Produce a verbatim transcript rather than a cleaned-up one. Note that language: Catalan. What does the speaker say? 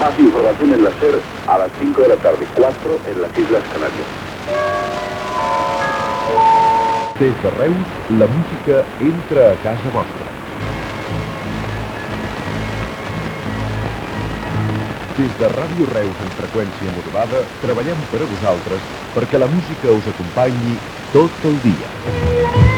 Más información en la SER a las cinco de la tarde, cuatro en las Islas Canarias. Des de Reus, la música entra a casa vostra. Des de Ràdio Reus en freqüència modulada, treballem per a vosaltres perquè la música us acompanyi tot el dia.